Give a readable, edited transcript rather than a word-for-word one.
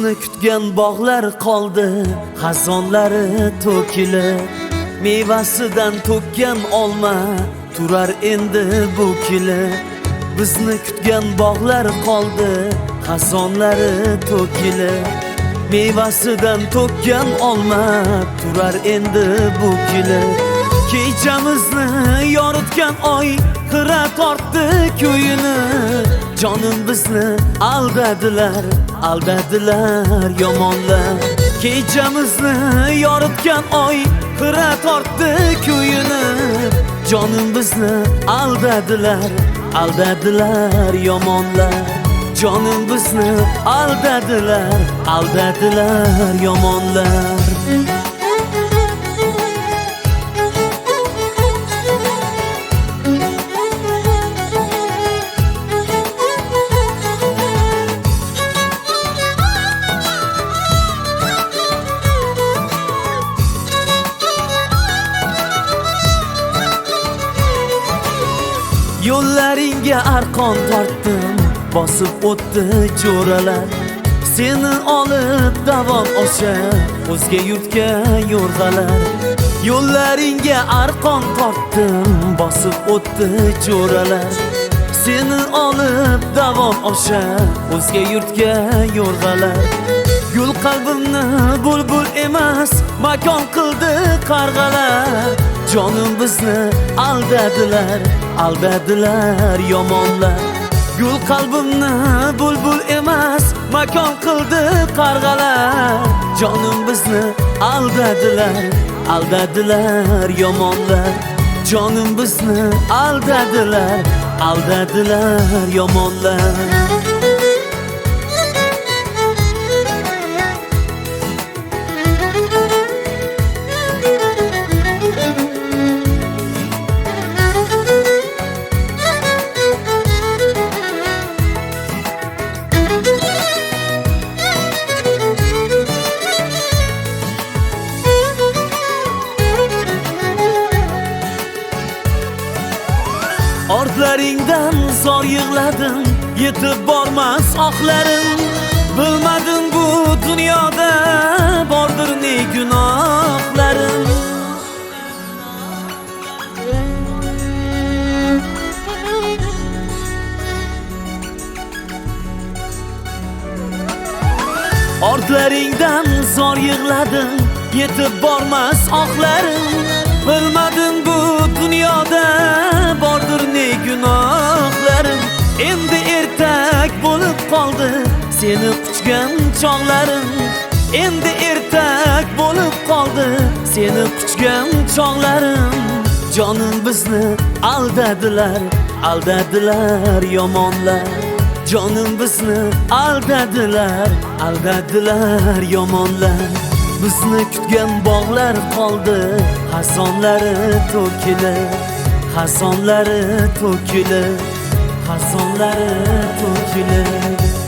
Bizni kutgan bog'lar qoldi, xazonlari to'kilib, mevasidan to'kkan olma turar endi bu kelib. Bizni kutgan bog'lar qoldi, xazonlari to'kilib, mevasidan to'kkan olma turar endi bu kelib. Kechamizni yoritgan oy xira tortdi ko'yini, jonim bizni aldadilar, aldadilar yomonlar. Kechamizni yoritgan oy xira tortdi ko'yini, jonim bizni aldadilar, aldadilar yomonlar. Jonim bizni aldadilar, aldadilar yomonlar. Yo'llaringga arqon tortdim, bosib o'tdi jo'ralar. Seni olib davom osha, o'zga yurtga yo'rg'alar. Yo'llaringga arqon tortdim, bosib o'tdi jo'ralar. Seni olib davom osha, o'zga yurtga yo'rg'alar. Gul qalbimni bulbul emas, makon qildi qarg'alar. Jonim bizni aldadilar, aldadilar yomonlar. Gul qalbimni bulbul emas, makon qildi qarg'alar. Jonim bizni aldadilar, aldadilar yomonlar. Jonim bizni aldadilar, aldadilar yomonlar. Ortlaringdan zor yig'ladim, yetib bormas oqlarim. Bilmadim bu dunyoda bordir ne gunohlarim. Ortlaringdan zor yig'ladim, yetib bormas oqlarim. Bilmadim bu dunyoda bordir ne gunohlarim. Endi ertak bo'lib qoldi seni quchgan chog'larim. Endi ertak bo'lib qoldi seni quchgan chog'larim. Jonim bizni aldadilar, aldadilar yomonlar. Jonim bizni aldadilar, aldadilar yomonlar. Bizni kutgan bog'lar qoldi, xazonlari to'kilib, xazonlari to'kilib, xazonlari to'kilib.